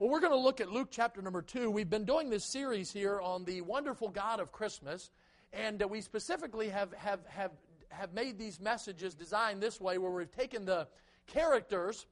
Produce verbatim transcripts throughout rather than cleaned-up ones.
Well, we're going to look at Luke chapter number two. We've been doing this series here on the wonderful God of Christmas, and uh, we specifically have, have, have, have made these messages designed this way, where we've taken the characters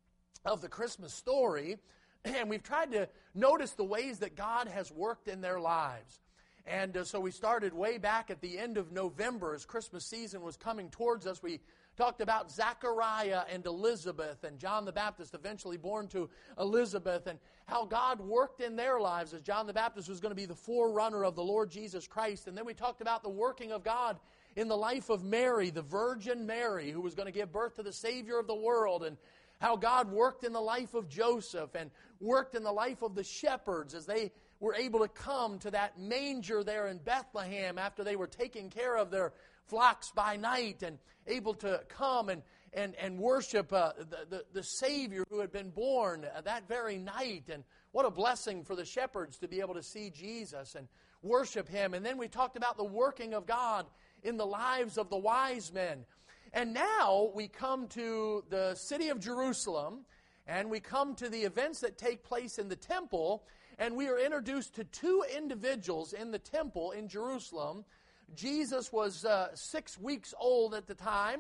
of the Christmas story, and we've tried to notice the ways that God has worked in their lives. And uh, so we started way back at the end of November as Christmas season was coming towards us. We talked about Zachariah and Elizabeth and John the Baptist, eventually born to Elizabeth, and how God worked in their lives as John the Baptist was going to be the forerunner of the Lord Jesus Christ. And then we talked about the working of God in the life of Mary, the Virgin Mary, who was going to give birth to the Savior of the world, and how God worked in the life of Joseph and worked in the life of the shepherds as they were able to come to that manger there in Bethlehem after they were taking care of their flocks by night, and able to come and, and, and worship uh, the, the, the Savior who had been born uh, that very night. And what a blessing for the shepherds to be able to see Jesus and worship Him. And then we talked about the working of God in the lives of the wise men. And now we come to the city of Jerusalem, and we come to the events that take place in the temple, and we are introduced to two individuals in the temple in Jerusalem. Jesus was uh, six weeks old at the time.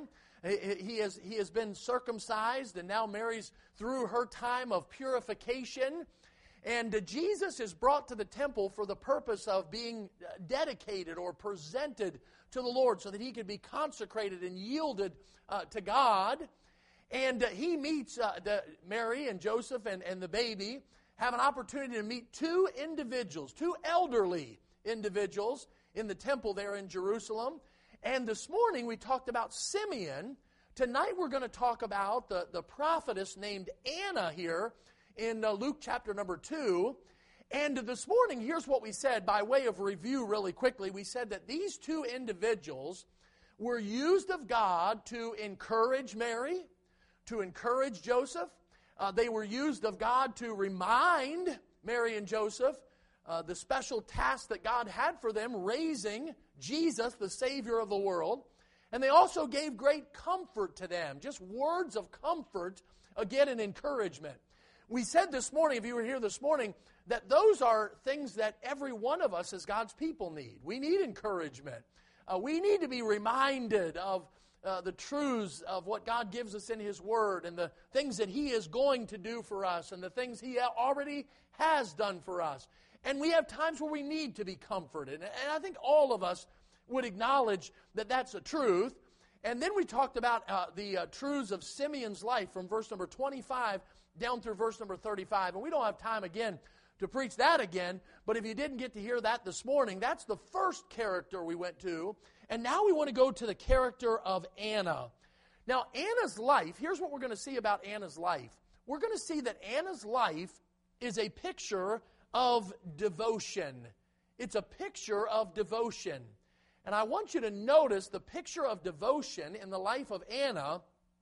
He has, he has been circumcised, and now Mary's through her time of purification. And uh, Jesus is brought to the temple for the purpose of being dedicated or presented to the Lord so that He could be consecrated and yielded uh, to God. And uh, he meets uh, the, Mary and Joseph and, and the baby, have an opportunity to meet two individuals, two elderly individuals in the temple there in Jerusalem. And this morning we talked about Simeon. Tonight we're going to talk about the, the prophetess named Anna here in uh, Luke chapter number two. And this morning, here's what we said by way of review really quickly. We said that these two individuals were used of God to encourage Mary, to encourage Joseph. Uh, they were used of God to remind Mary and Joseph uh, the special task that God had for them, raising Jesus, the Savior of the world. And they also gave great comfort to them, just words of comfort, again, and encouragement. We said this morning, if you were here this morning, that those are things that every one of us as God's people need. We need encouragement. Uh, we need to be reminded of uh, the truths of what God gives us in His Word, and the things that He is going to do for us, and the things He already has done for us. And we have times where we need to be comforted. And I think all of us would acknowledge that that's a truth. And then we talked about uh, the uh, truths of Simeon's life from verse number twenty-five down through verse number thirty-five. And we don't have time again to preach that again, but if you didn't get to hear that this morning, that's the first character we went to. And now we want to go to the character of Anna. Now, Anna's life, here's what we're going to see about Anna's life. We're going to see that Anna's life is a picture of devotion. It's a picture of devotion. And I want you to notice the picture of devotion in the life of Anna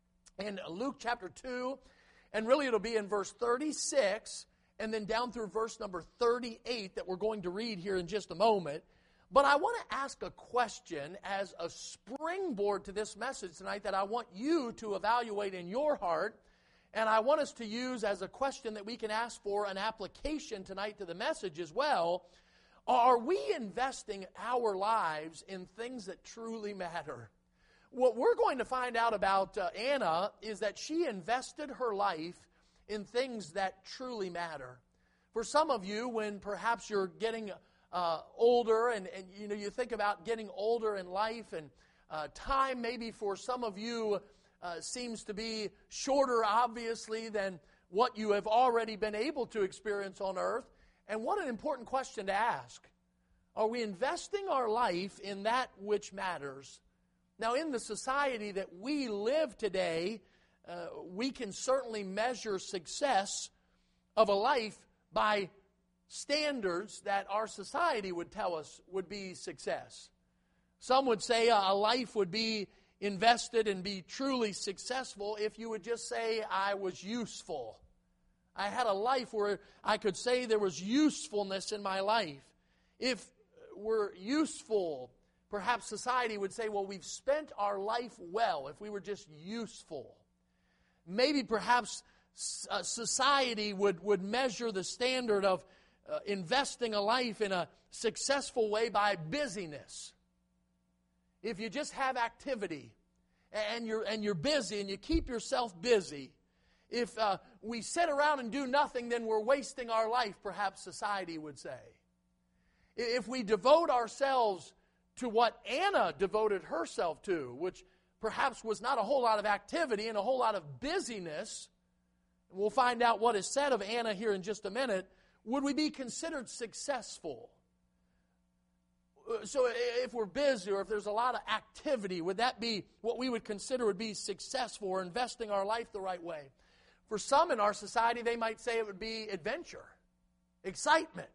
in Luke chapter two, and really it'll be in verse thirty-six, and then down through verse number thirty-eight that we're going to read here in just a moment. But I want to ask a question as a springboard to this message tonight that I want you to evaluate in your heart, and I want us to use as a question that we can ask for an application tonight to the message as well. Are we investing our lives in things that truly matter? What we're going to find out about uh, Anna is that she invested her life in things that truly matter. For some of you, when perhaps you're getting uh, older and, and you know you think about getting older in life, and uh, time maybe for some of you uh, seems to be shorter, obviously, than what you have already been able to experience on earth. And what an important question to ask. Are we investing our life in that which matters? Now, in the society that we live today, uh, we can certainly measure success of a life by standards that our society would tell us would be success. Some would say a life would be invested and be truly successful if you would just say, I was useful. I had a life where I could say there was usefulness in my life. If we're useful, perhaps society would say, well, we've spent our life well if we were just useful. Maybe perhaps uh, society would, would measure the standard of uh, investing a life in a successful way by busyness. If you just have activity and you're, and you're busy and you keep yourself busy, if uh, we sit around and do nothing, then we're wasting our life, perhaps society would say. If we devote ourselves to what Anna devoted herself to, which perhaps was not a whole lot of activity and a whole lot of busyness, we'll find out what is said of Anna here in just a minute, would we be considered successful? So if we're busy or if there's a lot of activity, would that be what we would consider would be successful or investing our life the right way? For some in our society, they might say it would be adventure, excitement,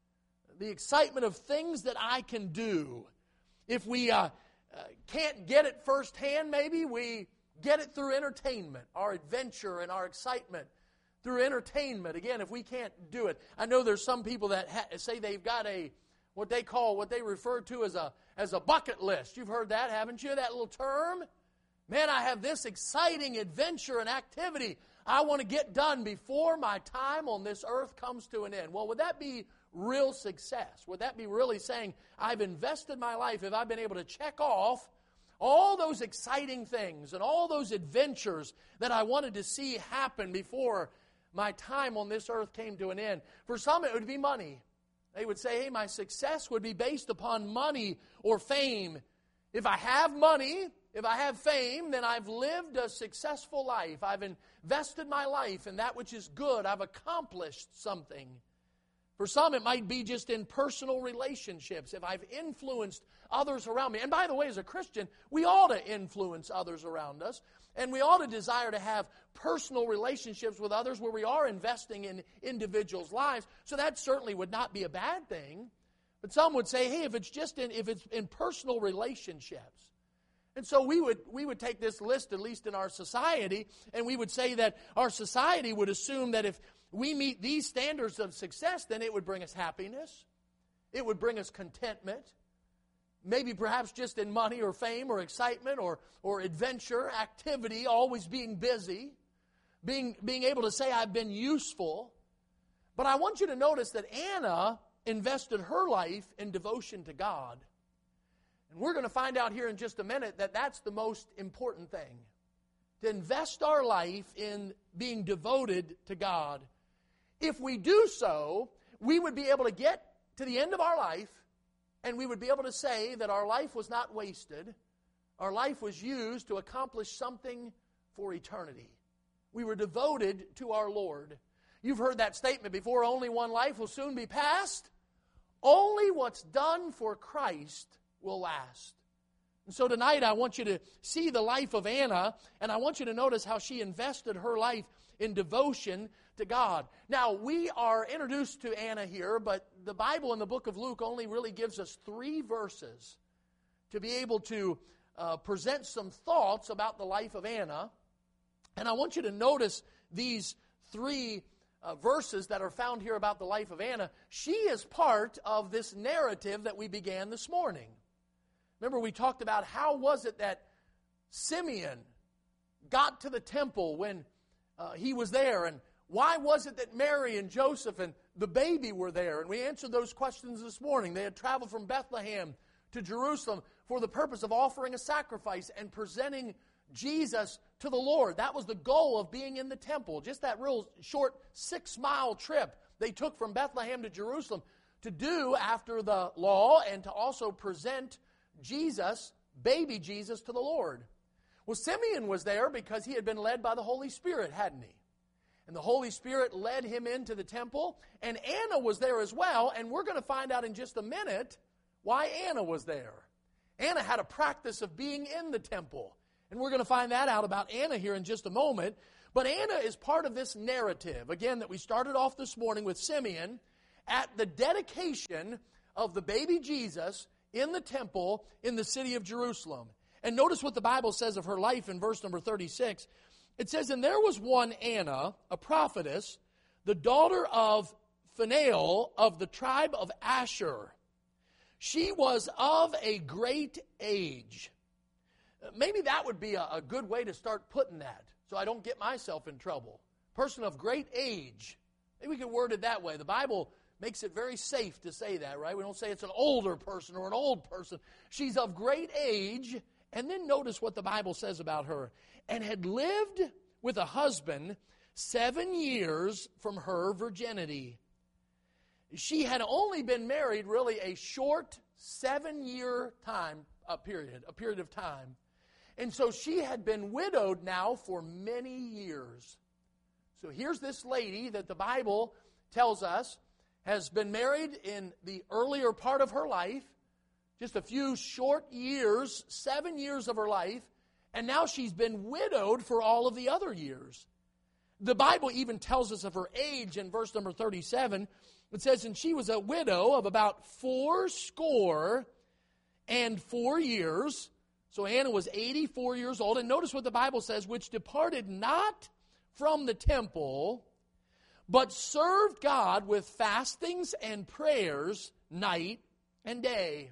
the excitement of things that I can do. If we uh, uh, can't get it firsthand, maybe we get it through entertainment, our adventure and our excitement through entertainment. Again, if we can't do it. I know there's some people that ha- say they've got a, what they call, what they refer to as a, as a bucket list. You've heard that, haven't you, that little term? Man, I have this exciting adventure and activity I want to get done before my time on this earth comes to an end. Well, would that be real success? Would that be really saying, I've invested my life if I've been able to check off all those exciting things and all those adventures that I wanted to see happen before my time on this earth came to an end? For some, it would be money. They would say, hey, my success would be based upon money or fame. If I have money, if I have fame, then I've lived a successful life. I've invested my life in that which is good. I've accomplished something. For some, it might be just in personal relationships. If I've influenced others around me. And by the way, as a Christian, we ought to influence others around us. And we ought to desire to have personal relationships with others where we are investing in individuals' lives. So that certainly would not be a bad thing. But some would say, hey, if it's just in, if it's in personal relationships. And so we would we would take this list, at least in our society, and we would say that our society would assume that if we meet these standards of success, then it would bring us happiness. It would bring us contentment. Maybe perhaps just in money or fame or excitement or, or adventure, activity, always being busy, being, being able to say I've been useful. But I want you to notice that Anna invested her life in devotion to God. And we're going to find out here in just a minute that that's the most important thing. To invest our life in being devoted to God. If we do so, we would be able to get to the end of our life and we would be able to say that our life was not wasted. Our life was used to accomplish something for eternity. We were devoted to our Lord. You've heard that statement before, only one life will soon be passed. Only what's done for Christ will last. And so tonight I want you to see the life of Anna, and I want you to notice how she invested her life in devotion to God. Now, we are introduced to Anna here, but the Bible in the book of Luke only really gives us three verses to be able to uh, present some thoughts about the life of Anna. And I want you to notice these three uh, verses that are found here about the life of Anna. She is part of this narrative that we began this morning. Remember, we talked about how was it that Simeon got to the temple when uh, he was there, and why was it that Mary and Joseph and the baby were there? And we answered those questions this morning. They had traveled from Bethlehem to Jerusalem for the purpose of offering a sacrifice and presenting Jesus to the Lord. That was the goal of being in the temple. Just that real short six-mile trip they took from Bethlehem to Jerusalem to do after the law and to also present Jesus, baby Jesus, to the Lord. Well, Simeon was there because he had been led by the Holy Spirit, hadn't he? And the Holy Spirit led him into the temple, and Anna was there as well, and we're going to find out in just a minute why Anna was there. Anna had a practice of being in the temple, and we're going to find that out about Anna here in just a moment. But Anna is part of this narrative, again, that we started off this morning with Simeon at the dedication of the baby Jesus in the temple in the city of Jerusalem. And notice what the Bible says of her life in verse number thirty-six. It says, and there was one Anna, a prophetess, the daughter of Phanuel of the tribe of Asher. She was of a great age. Maybe that would be a, a good way to start putting that, so I don't get myself in trouble. person of great age. Maybe we could word it that way. The Bible makes it very safe to say that, right? We don't say it's an older person or an old person. She's of great age. And then notice what the Bible says about her. And had lived with a husband seven years from her virginity. She had only been married really a short seven-year time a period, a period of time. And so she had been widowed now for many years. So here's this lady that the Bible tells us has been married in the earlier part of her life, just a few short years, seven years of her life, and now she's been widowed for all of the other years. The Bible even tells us of her age in verse number thirty-seven. It says, and she was a widow of about four score and four years. So Anna was eighty-four years old. And notice what the Bible says, which departed not from the temple, but served God with fastings and prayers night and day.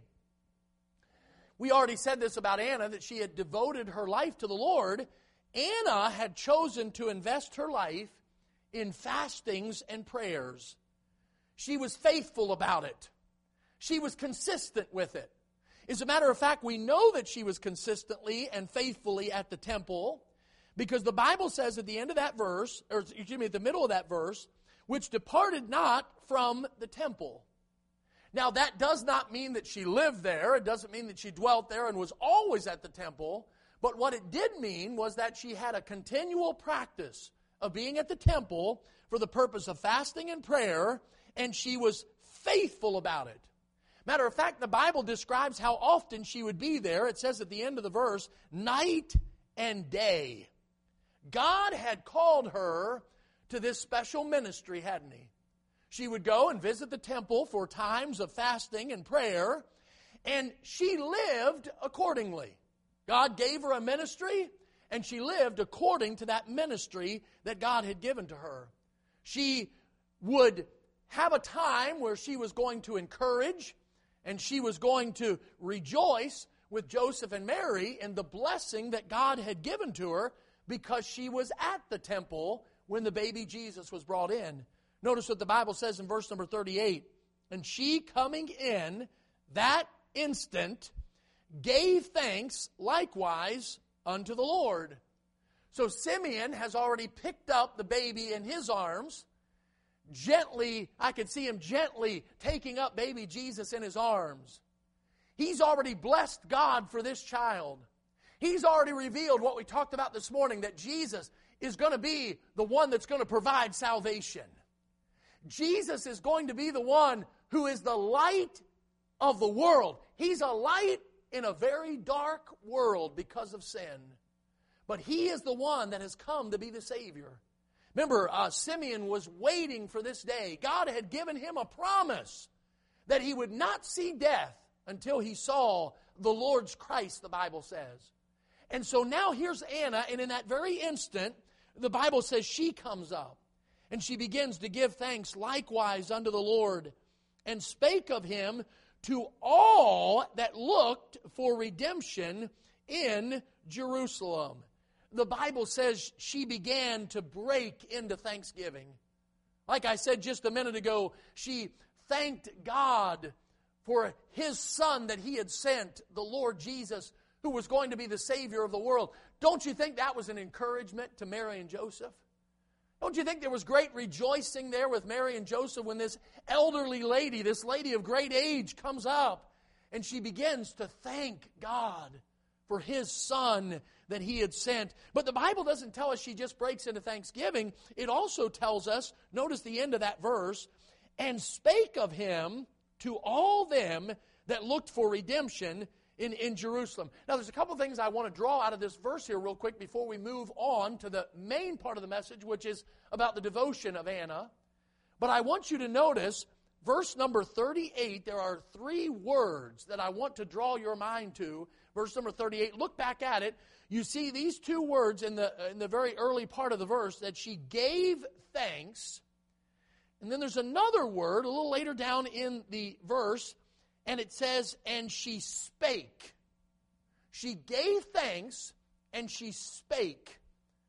We already said this about Anna, that she had devoted her life to the Lord. Anna had chosen to invest her life in fastings and prayers. She was faithful about it. She was consistent with it. As a matter of fact, we know that she was consistently and faithfully at the temple because the Bible says at the end of that verse, or excuse me, at the middle of that verse, which departed not from the temple. Now, that does not mean that she lived there. It doesn't mean that she dwelt there and was always at the temple. But what it did mean was that she had a continual practice of being at the temple for the purpose of fasting and prayer, and she was faithful about it. Matter of fact, the Bible describes how often she would be there. It says at the end of the verse, night and day. God had called her to this special ministry, hadn't He? She would go and visit the temple for times of fasting and prayer, and she lived accordingly. God gave her a ministry, and she lived according to that ministry that God had given to her. She would have a time where she was going to encourage and she was going to rejoice with Joseph and Mary in the blessing that God had given to her because she was at the temple when the baby Jesus was brought in. Notice what the Bible says in verse number thirty-eight. And she coming in that instant gave thanks likewise unto the Lord. So Simeon has already picked up the baby in his arms. Gently, I could see him gently taking up baby Jesus in his arms. He's already blessed God for this child. He's already revealed what we talked about this morning, that Jesus is going to be the one that's going to provide salvation. Jesus is going to be the one who is the light of the world. He's a light in a very dark world because of sin. But He is the one that has come to be the Savior. Remember, uh, Simeon was waiting for this day. God had given him a promise that he would not see death until he saw the Lord's Christ, the Bible says. And so now here's Anna, and in that very instant, the Bible says she comes up, and she begins to give thanks likewise unto the Lord, and spake of Him to all that looked for redemption in Jerusalem. The Bible says she began to break into thanksgiving. Like I said just a minute ago, she thanked God for His Son that He had sent, the Lord Jesus, who was going to be the Savior of the world. Don't you think that was an encouragement to Mary and Joseph? Don't you think there was great rejoicing there with Mary and Joseph when this elderly lady, this lady of great age, comes up and she begins to thank God for His Son that He had sent. But the Bible doesn't tell us she just breaks into thanksgiving. It also tells us, notice the end of that verse, and spake of Him to all them that looked for redemption in, in Jerusalem. Now there's a couple things I want to draw out of this verse here real quick before we move on to the main part of the message, which is about the devotion of Anna. But I want you to notice verse number thirty-eight, there are three words that I want to draw your mind to. Verse number thirty-eight, look back at it. You see these two words in the, in the very early part of the verse, that she gave thanks. And then there's another word a little later down in the verse, and it says, and she spake. She gave thanks, and she spake.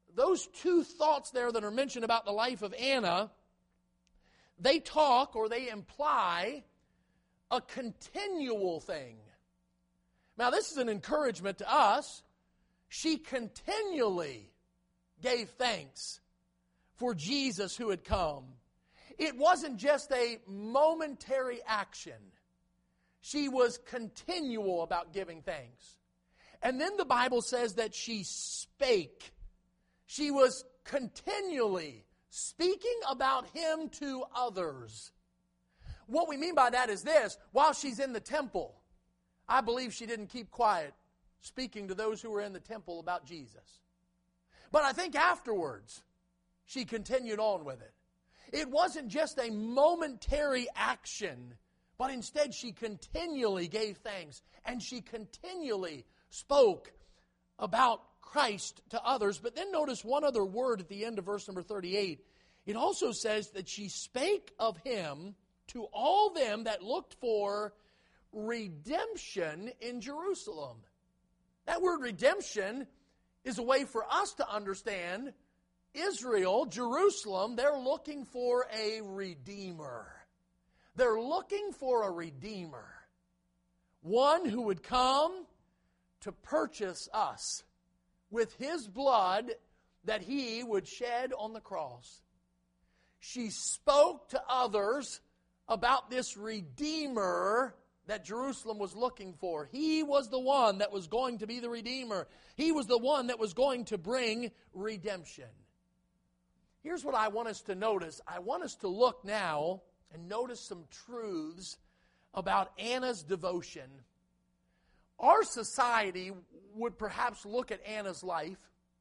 those two thoughts there that are mentioned about the life of Anna, they talk or they imply a continual thing. Now, this is an encouragement to us. She continually gave thanks for Jesus who had come. It wasn't just a momentary action. She was continual about giving thanks. And then the Bible says that she spake. She was continually speaking about Him to others. What we mean by that is this: while she's in the temple, I believe she didn't keep quiet speaking to those who were in the temple about Jesus. But I think afterwards, she continued on with it. It wasn't just a momentary action, but instead she continually gave thanks, and she continually spoke about Christ to others. But then notice one other word at the end of verse number thirty-eight. It also says that she spake of Him to all them that looked for redemption in Jerusalem. That word redemption is a way for us to understand Israel, Jerusalem, they're looking for a redeemer. They're looking for a redeemer. One who would come to purchase us with His blood that He would shed on the cross. She spoke to others about this redeemer that Jerusalem was looking for. He was the one that was going to be the redeemer. He was the one that was going to bring redemption. Here's what I want us to notice. I want us to look now and notice some truths about Anna's devotion. Our society would perhaps look at Anna's life,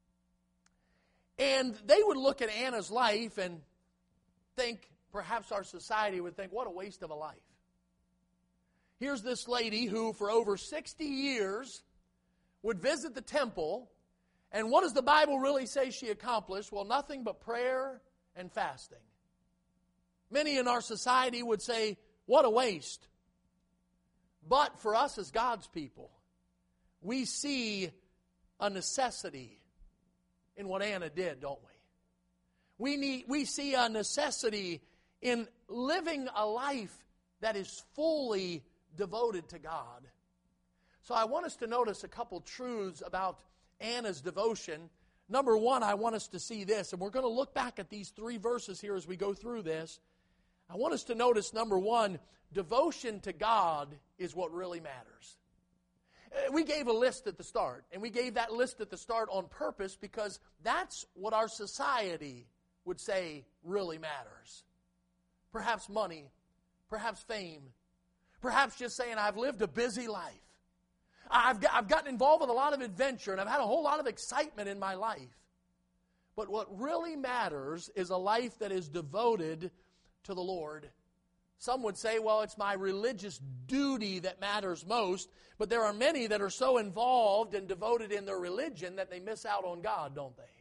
and they would look at Anna's life and think, perhaps our society would think, what a waste of a life. Here's this lady who for over sixty years would visit the temple, and what does the Bible really say she accomplished? Well, nothing but prayer and fasting. Many in our society would say, what a waste. But for us as God's people, we see a necessity in what Anna did, don't we? We need, we see a necessity in living a life that is fully devoted to God. So I want us to notice a couple truths about Anna's devotion. Number one, I want us to see this, and we're going to look back at these three verses here as we go through this. I want us to notice, number one, devotion to God is what really matters. We gave a list at the start, and we gave that list at the start on purpose because that's what our society would say really matters. Perhaps money, perhaps fame, perhaps just saying, I've lived a busy life. I've, got, I've gotten involved with a lot of adventure, and I've had a whole lot of excitement in my life. But what really matters is a life that is devoted to the Lord. Some would say, well, it's my religious duty that matters most, but there are many that are so involved and devoted in their religion that they miss out on God, don't they?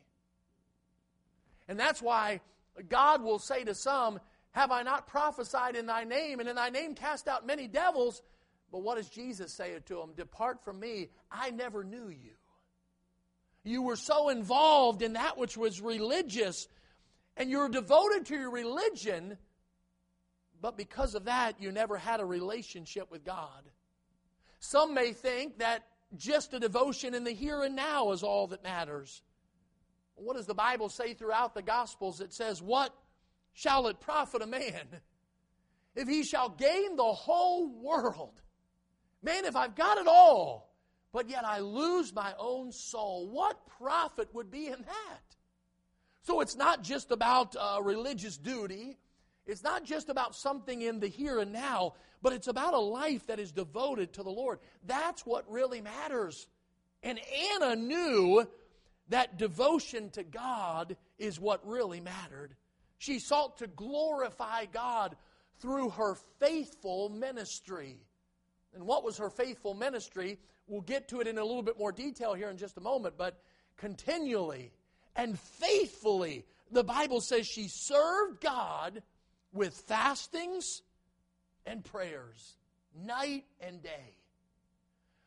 And that's why God will say to some, have I not prophesied in thy name, and in thy name cast out many devils? But what does Jesus say to them? Depart from me, I never knew you. You were so involved in that which was religious, and you're devoted to your religion, but because of that, you never had a relationship with God. Some may think that just a devotion in the here and now is all that matters. What does the Bible say throughout the Gospels? It says, what shall it profit a man if he shall gain the whole world? Man, if I've got it all, but yet I lose my own soul, what profit would be in that? So it's not just about uh, religious duty. It's not just about something in the here and now, but it's about a life that is devoted to the Lord. That's what really matters. And Anna knew that devotion to God is what really mattered. She sought to glorify God through her faithful ministry. And what was her faithful ministry? We'll get to it in a little bit more detail here in just a moment, but continually and faithfully, the Bible says she served God with fastings and prayers, night and day.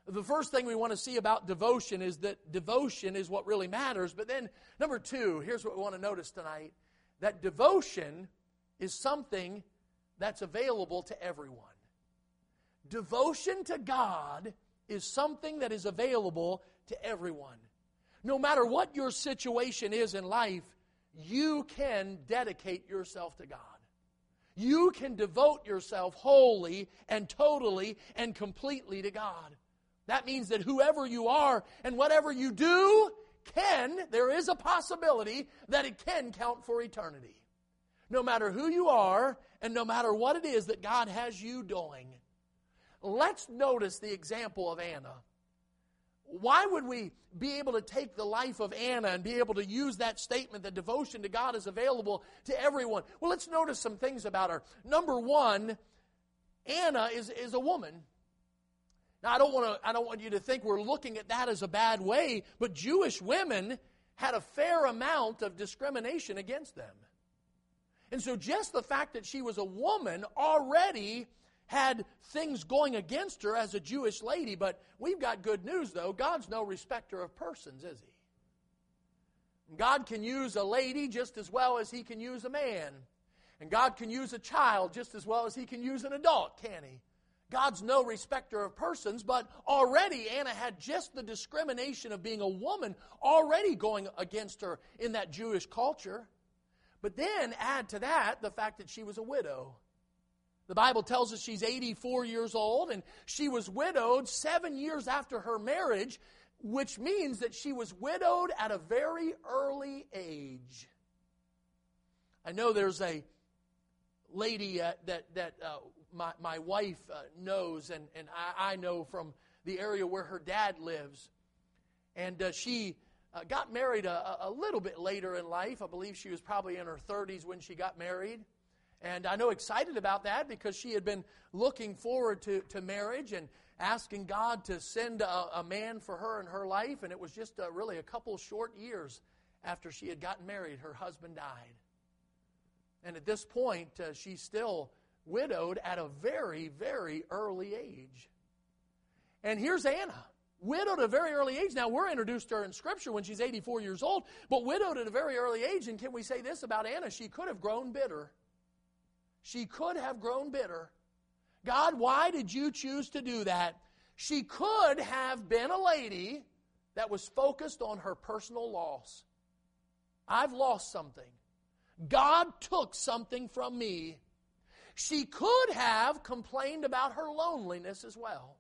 The first thing we want to see about devotion is that devotion is what really matters. But then, number two, here's what we want to notice tonight, that devotion is something that's available to everyone. Devotion to God is something that is available to everyone. No matter what your situation is in life, you can dedicate yourself to God. You can devote yourself wholly and totally and completely to God. That means that whoever you are and whatever you do can, there is a possibility that it can count for eternity. No matter who you are and no matter what it is that God has you doing. Let's notice the example of Anna. Why would we be able to take the life of Anna and be able to use that statement that devotion to God is available to everyone? Well, let's notice some things about her. Number one, Anna is, is a woman. Now, I don't want to I don't want you to think we're looking at that as a bad way, but Jewish women had a fair amount of discrimination against them. And so just the fact that she was a woman already had things going against her as a Jewish lady. But we've got good news, though. God's no respecter of persons, is He? God can use a lady just as well as He can use a man. And God can use a child just as well as He can use an adult, can He? God's no respecter of persons, but already Anna had just the discrimination of being a woman already going against her in that Jewish culture. But then add to that the fact that she was a widow. The Bible tells us she's eighty-four years old, and she was widowed seven years after her marriage, which means that she was widowed at a very early age. I know there's a lady uh, that that uh, my my wife uh, knows, and and I, I know from the area where her dad lives, and uh, she uh, got married a, a little bit later in life. I believe she was probably in her thirties when she got married. And I know excited about that because she had been looking forward to, to marriage and asking God to send a, a man for her in her life. And it was just uh, really a couple short years after she had gotten married, her husband died. And at this point, uh, she's still widowed at a very, very early age. And here's Anna, widowed at a very early age. Now, we're introduced to her in Scripture when she's eighty-four years old, but widowed at a very early age. And can we say this about Anna? She could have grown bitter. She could have grown bitter. God, why did you choose to do that? She could have been a lady that was focused on her personal loss. I've lost something. God took something from me. She could have complained about her loneliness as well.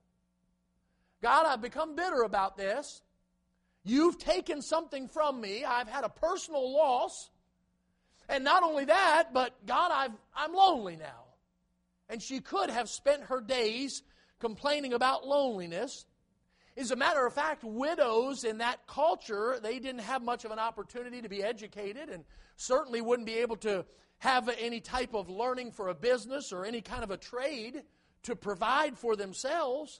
God, I've become bitter about this. You've taken something from me. I've had a personal loss. And not only that, but God, I've, I'm lonely now. And she could have spent her days complaining about loneliness. As a matter of fact, widows in that culture, they didn't have much of an opportunity to be educated and certainly wouldn't be able to have any type of learning for a business or any kind of a trade to provide for themselves.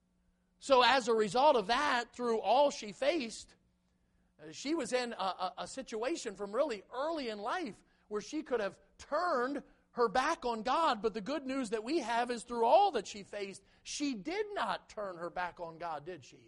So as a result of that, through all she faced, she was in a, a, a situation from really early in life where she could have turned her back on God. But the good news that we have is through all that she faced, she did not turn her back on God, did she?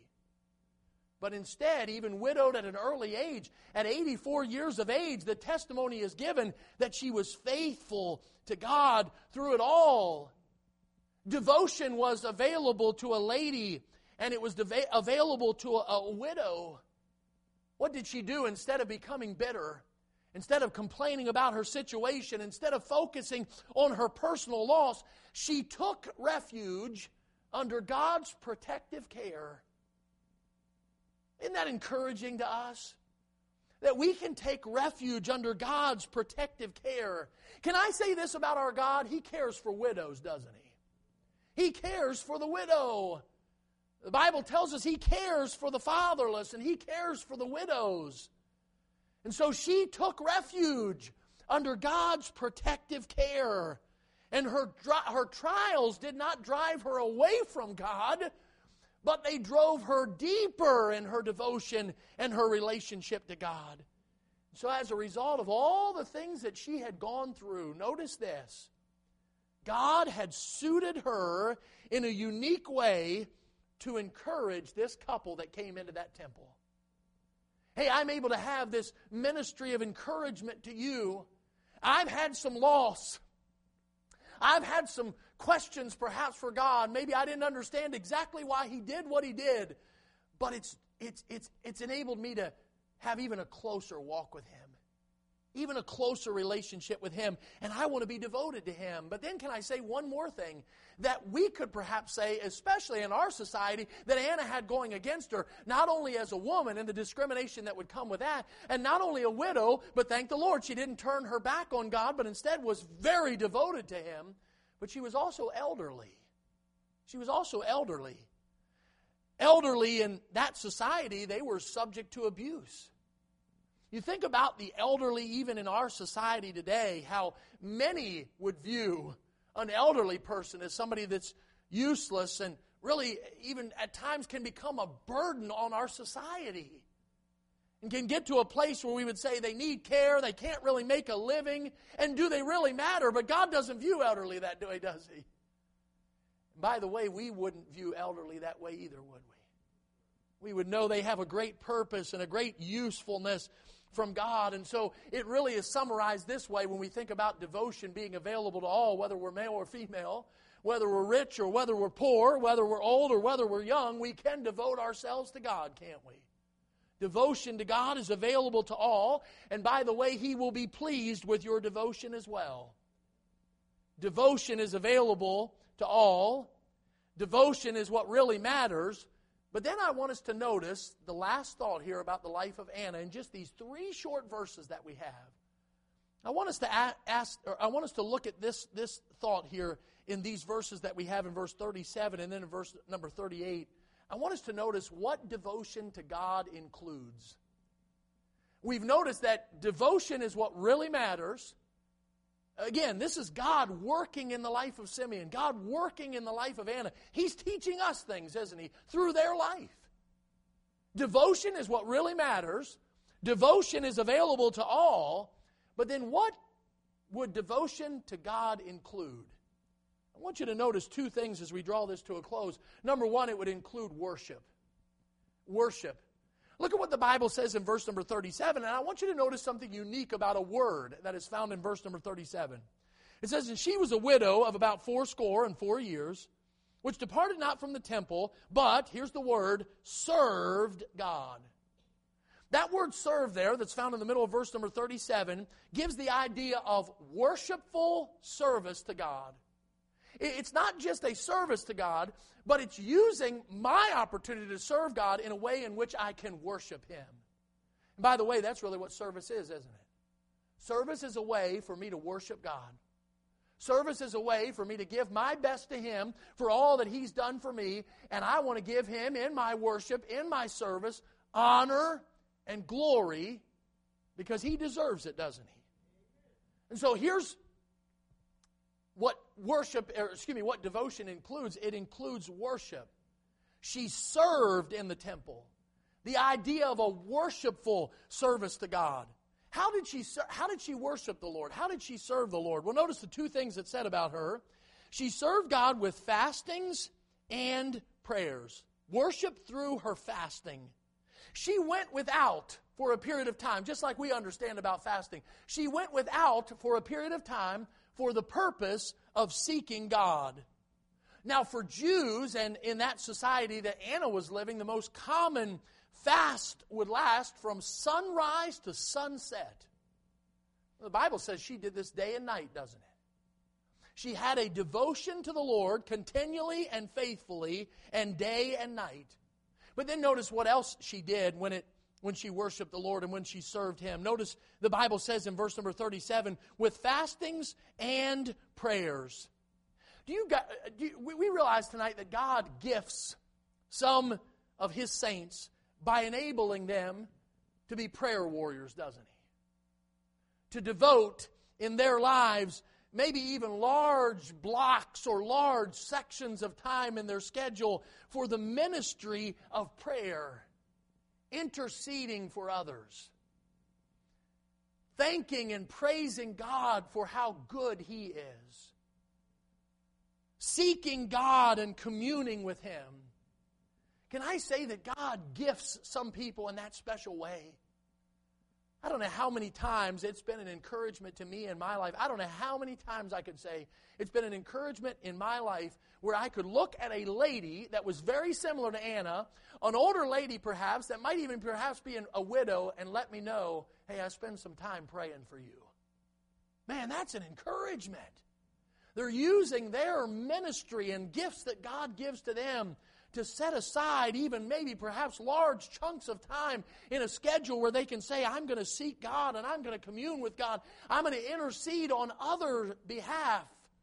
But instead, even widowed at an early age, at eighty-four years of age, the testimony is given that she was faithful to God through it all. Devotion was available to a lady, and it was deva- available to a, a widow. What did she do instead of becoming bitter? Instead of complaining about her situation, instead of focusing on her personal loss, she took refuge under God's protective care. Isn't that encouraging to us? That we can take refuge under God's protective care. Can I say this about our God? He cares for widows, doesn't He? He cares for the widow. The Bible tells us He cares for the fatherless and He cares for the widows. And so she took refuge under God's protective care. And her, her trials did not drive her away from God, but they drove her deeper in her devotion and her relationship to God. So as a result of all the things that she had gone through, notice this, God had suited her in a unique way to encourage this couple that came into that temple. Hey, I'm able to have this ministry of encouragement to you. I've had some loss. I've had some questions perhaps for God. Maybe I didn't understand exactly why He did what He did. But it's, it's, it's, it's enabled me to have even a closer walk with Him. Even a closer relationship with Him. And I want to be devoted to Him. But then can I say one more thing? That we could perhaps say, especially in our society, that Anna had going against her, not only as a woman and the discrimination that would come with that, and not only a widow, but thank the Lord, she didn't turn her back on God, but instead was very devoted to Him. But she was also elderly. She was also elderly. Elderly in that society, they were subject to abuse. You think about the elderly even in our society today, how many would view an elderly person as somebody that's useless and really even at times can become a burden on our society. And can get to a place where we would say they need care, they can't really make a living, and do they really matter? But God doesn't view elderly that way, does He? And by the way, we wouldn't view elderly that way either, would we? We would know they have a great purpose and a great usefulness from God. And so it really is summarized this way when we think about devotion being available to all, whether we're male or female, whether we're rich or whether we're poor, whether we're old or whether we're young, we can devote ourselves to God, can't we? Devotion to God is available to all, and by the way, He will be pleased with your devotion as well. Devotion is available to all. Devotion is what really matters. But then I want us to notice the last thought here about the life of Anna in just these three short verses that we have. I want us to ask, or I want us to look at this, this thought here in these verses that we have in verse thirty-seven and then in verse number thirty-eight. I want us to notice what devotion to God includes. We've noticed that devotion is what really matters. Again, this is God working in the life of Simeon, God working in the life of Anna. He's teaching us things, isn't He, through their life. Devotion is what really matters. Devotion is available to all. But then what would devotion to God include? I want you to notice two things as we draw this to a close. Number one, it would include worship. Worship. Look at what the Bible says in verse number thirty-seven, and I want you to notice something unique about a word that is found in verse number thirty-seven. It says, and she was a widow of about fourscore and four years, which departed not from the temple, but, here's the word, served God. That word serve there, that's found in the middle of verse number thirty-seven, gives the idea of worshipful service to God. It's not just a service to God, but it's using my opportunity to serve God in a way in which I can worship Him. And by the way, that's really what service is, isn't it? Service is a way for me to worship God. Service is a way for me to give my best to Him for all that He's done for me, and I want to give Him in my worship, in my service, honor and glory because He deserves it, doesn't He? And so here's what worship, or excuse me, what devotion includes. It includes worship. She served in the temple. The idea of a worshipful service to God. How did she how did she worship the Lord? How did she serve the Lord? Well, notice the two things it said about her. She served God with fastings and prayers. Worship through her fasting. She went without for a period of time, just like we understand about fasting. She went without for a period of time for the purpose of seeking God. Now, for Jews, and in that society that Anna was living, the most common fast would last from sunrise to sunset. The Bible says she did this day and night, doesn't it? She had a devotion to the Lord continually and faithfully, and day and night. But then notice what else she did when it when she worshiped the Lord and when she served Him. Notice the Bible says in verse number thirty-seven, with fastings and prayers. Do you, got, do you we realize tonight that God gifts some of His saints by enabling them to be prayer warriors, doesn't He? To devote in their lives maybe even large blocks or large sections of time in their schedule for the ministry of prayer. Interceding for others. Thanking and praising God for how good He is. Seeking God and communing with Him. Can I say that God gifts some people in that special way? I don't know how many times it's been an encouragement to me in my life. I don't know how many times I could say it's been an encouragement in my life where I could look at a lady that was very similar to Anna, an older lady perhaps, that might even perhaps be a widow, and let me know, hey, I spend some time praying for you. Man, that's an encouragement. They're using their ministry and gifts that God gives to them to set aside even maybe perhaps large chunks of time in a schedule where they can say, I'm going to seek God and I'm going to commune with God. I'm going to intercede on other behalf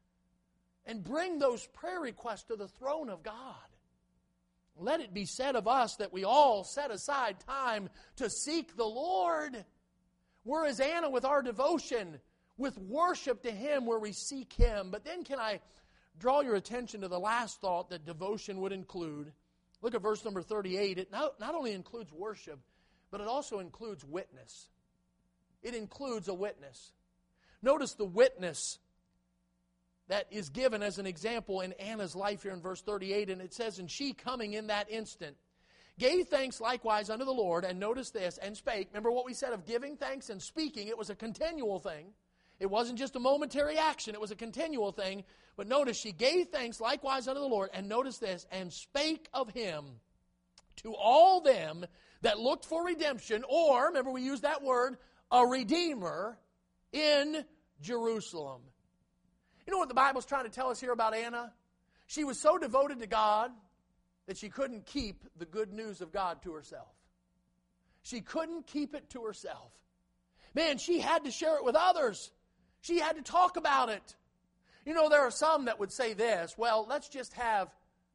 and bring those prayer requests to the throne of God. Let it be said of us that we all set aside time to seek the Lord. We're as Anna with our devotion, with worship to Him where we seek Him. But then can I draw your attention to the last thought that devotion would include? Look at verse number thirty-eight. It not, not only includes worship, but it also includes witness. It includes a witness. Notice the witness that is given as an example in Anna's life here in verse thirty-eight. And it says, and she coming in that instant, gave thanks likewise unto the Lord, and notice this, and spake. Remember what we said of giving thanks and speaking? It was a continual thing. It wasn't just a momentary action. It was a continual thing. But notice, she gave thanks likewise unto the Lord, and notice this, and spake of Him to all them that looked for redemption, or, remember we used that word, a redeemer in Jerusalem. You know what the Bible's trying to tell us here about Anna? She was so devoted to God that she couldn't keep the good news of God to herself. She couldn't keep it to herself. Man, she had to share it with others. She had to talk about it. You know, there are some that would say this, well, let's just have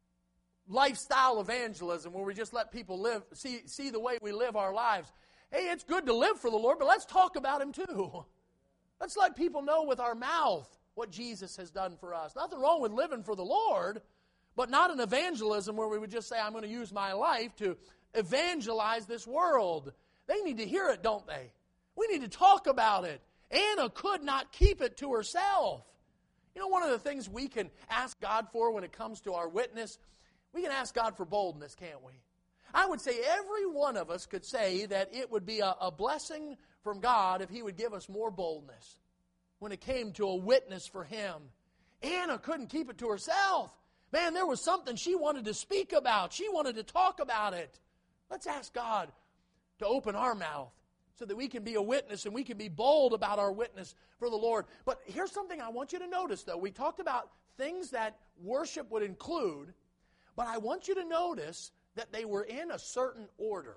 lifestyle evangelism where we just let people live, see, see the way we live our lives. Hey, it's good to live for the Lord, but let's talk about Him too. Let's let people know with our mouth what Jesus has done for us. Nothing wrong with living for the Lord, but not an evangelism where we would just say, I'm going to use my life to evangelize this world. They need to hear it, don't they? We need to talk about it. Anna could not keep it to herself. You know, one of the things we can ask God for when it comes to our witness, we can ask God for boldness, can't we? I would say every one of us could say that it would be a, a blessing from God if He would give us more boldness when it came to a witness for Him. Anna couldn't keep it to herself. Man, there was something she wanted to speak about. She wanted to talk about it. Let's ask God to open our mouth so that we can be a witness and we can be bold about our witness for the Lord. But here's something I want you to notice, though. We talked about things that worship would include, but I want you to notice that they were in a certain order.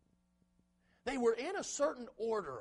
They were in a certain order.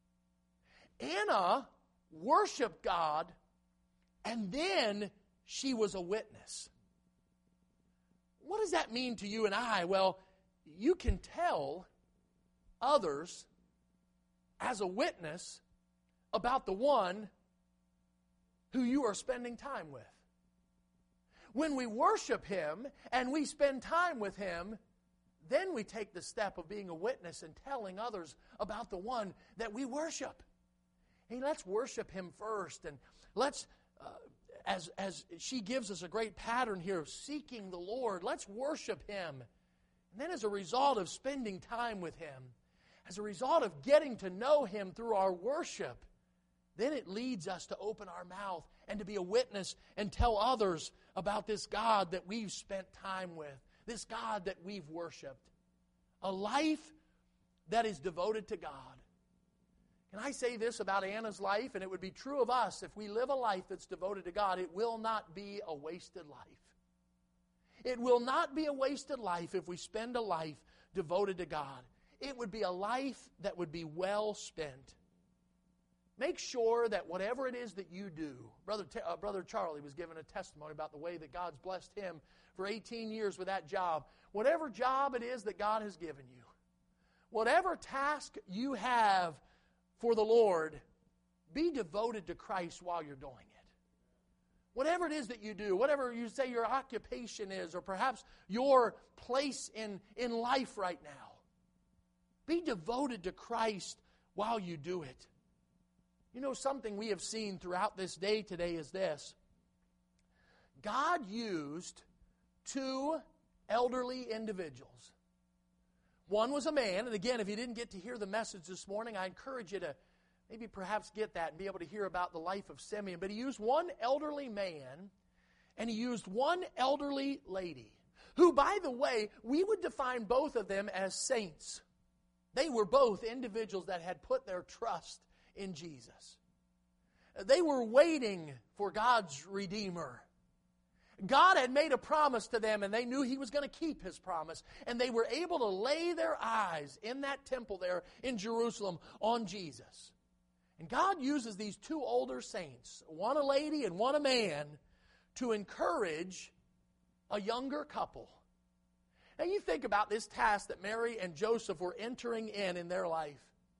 Anna worshiped God, and then she was a witness. What does that mean to you and I? Well, you can tell others as a witness about the one who you are spending time with. When we worship Him and we spend time with Him, then we take the step of being a witness and telling others about the one that we worship. Hey, let's worship Him first, and let's, uh, as, as she gives us a great pattern here of seeking the Lord, let's worship Him. And then as a result of spending time with Him, as a result of getting to know Him through our worship, then it leads us to open our mouth and to be a witness and tell others about this God that we've spent time with, this God that we've worshiped. A life that is devoted to God. Can I say this about Anna's life? And it would be true of us. If we live a life that's devoted to God, it will not be a wasted life. It will not be a wasted life if we spend a life devoted to God. It would be a life that would be well spent. Make sure that whatever it is that you do, Brother, uh, Brother Charlie was given a testimony about the way that God's blessed him for eighteen years with that job. Whatever job it is that God has given you, whatever task you have for the Lord, be devoted to Christ while you're doing it. Whatever it is that you do, whatever you say your occupation is, or perhaps your place in, in life right now, be devoted to Christ while you do it. You know, something we have seen throughout this day today is this. God used two elderly individuals. One was a man, and again, if you didn't get to hear the message this morning, I encourage you to maybe perhaps get that and be able to hear about the life of Simeon. But he used one elderly man, and he used one elderly lady, who, by the way, we would define both of them as saints. They were both individuals that had put their trust in Jesus. They were waiting for God's Redeemer. God had made a promise to them, and they knew He was going to keep His promise. And they were able to lay their eyes in that temple there in Jerusalem on Jesus. And God uses these two older saints, one a lady and one a man, to encourage a younger couple. Now you think about this task that Mary and Joseph were entering in in their life.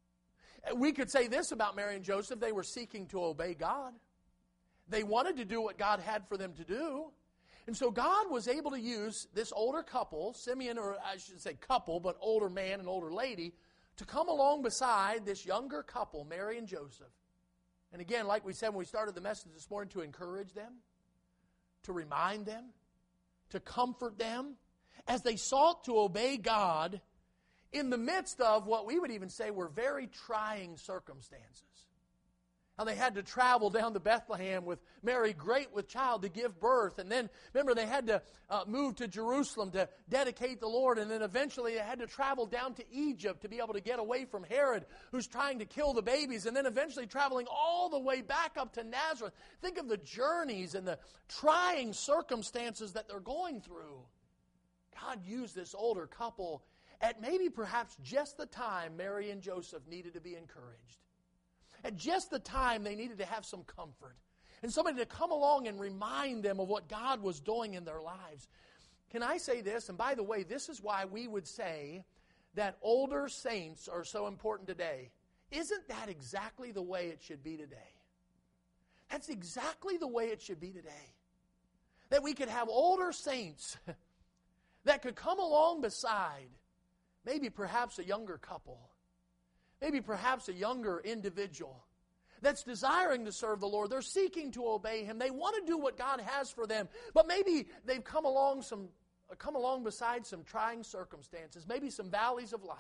We could say this about Mary and Joseph: they were seeking to obey God. They wanted to do what God had for them to do. And so God was able to use this older couple, Simeon, or I should say couple, but older man and older lady, to come along beside this younger couple, Mary and Joseph. And again, like we said when we started the message this morning, to encourage them, to remind them, to comfort them, as they sought to obey God in the midst of what we would even say were very trying circumstances. How they had to travel down to Bethlehem with Mary, great with child, to give birth. And then, remember, they had to uh, move to Jerusalem to dedicate the Lord. And then eventually they had to travel down to Egypt to be able to get away from Herod, who's trying to kill the babies. And then eventually traveling all the way back up to Nazareth. Think of the journeys and the trying circumstances that they're going through. God used this older couple at maybe perhaps just the time Mary and Joseph needed to be encouraged. At just the time they needed to have some comfort. And somebody to come along and remind them of what God was doing in their lives. Can I say this? And by the way, this is why we would say that older saints are so important today. Isn't that exactly the way it should be today? That's exactly the way it should be today. That we could have older saints that could come along beside maybe perhaps a younger couple. Maybe perhaps a younger individual that's desiring to serve the Lord. They're seeking to obey Him. They want to do what God has for them. But maybe they've come along some, come along beside some trying circumstances, maybe some valleys of life.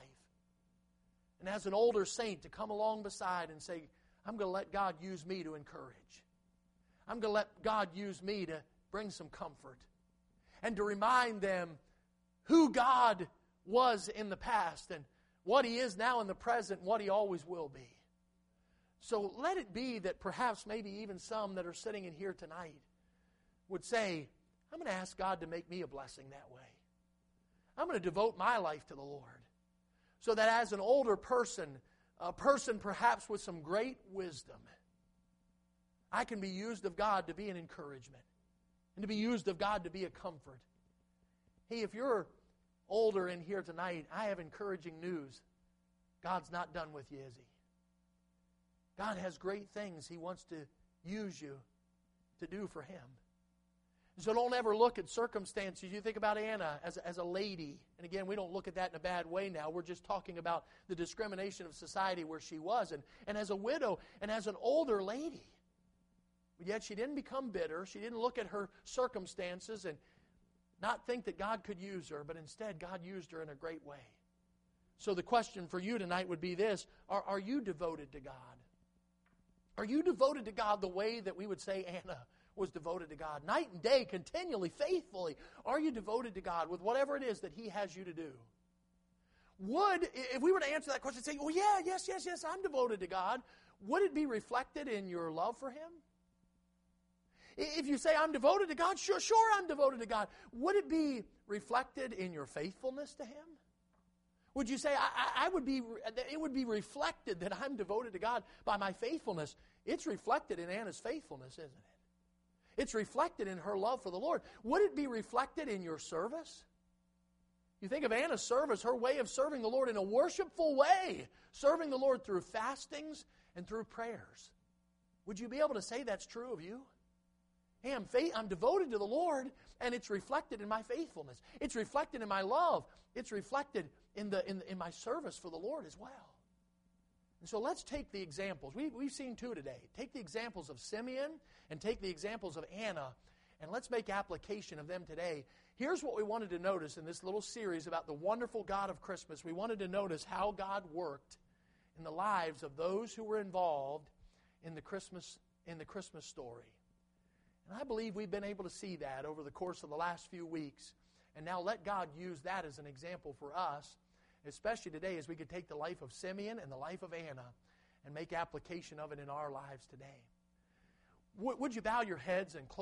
And as an older saint, to come along beside and say, I'm going to let God use me to encourage. I'm going to let God use me to bring some comfort. And to remind them who God was in the past and what He is now in the present, and what He always will be. So let it be that perhaps maybe even some that are sitting in here tonight would say, I'm going to ask God to make me a blessing that way. I'm going to devote my life to the Lord. So that as an older person, a person perhaps with some great wisdom, I can be used of God to be an encouragement and to be used of God to be a comfort. Hey, if you're older in here tonight, I have encouraging news. God's not done with you, is He? God has great things He wants to use you to do for Him. So don't ever look at circumstances. You think about Anna as a, as a lady. And again, we don't look at that in a bad way now. We're just talking about the discrimination of society where she was. And, and as a widow and as an older lady. But yet she didn't become bitter. She didn't look at her circumstances and not think that God could use her, but instead God used her in a great way. So the question for you tonight would be this: Are, are you devoted to God? Are you devoted to God the way that we would say Anna was devoted to God? Night and day, continually, faithfully. Are you devoted to God with whatever it is that He has you to do? Would, if we were to answer that question and say, oh yeah, yes, yes, yes, I'm devoted to God, would it be reflected in your love for Him? If you say, I'm devoted to God, sure, sure, I'm devoted to God. Would it be reflected in your faithfulness to Him? Would you say, I, I would be, it would be reflected that I'm devoted to God by my faithfulness? It's reflected in Anna's faithfulness, isn't it? It's reflected in her love for the Lord. Would it be reflected in your service? You think of Anna's service, her way of serving the Lord in a worshipful way, serving the Lord through fastings and through prayers. Would you be able to say that's true of you? Hey, I'm, faith, I'm devoted to the Lord, and it's reflected in my faithfulness. It's reflected in my love. It's reflected in the in, in my service for the Lord as well. And so let's take the examples. We, we've seen two today. Take the examples of Simeon and take the examples of Anna And let's make application of them today. Here's what we wanted to notice in this little series about the wonderful God of Christmas. We wanted to notice how God worked in the lives of those who were involved in the Christmas, in the Christmas story. And I believe we've been able to see that over the course of the last few weeks. And now let God use that as an example for us, especially today as we could take the life of Simeon and the life of Anna and make application of it in our lives today. Would you bow your heads and close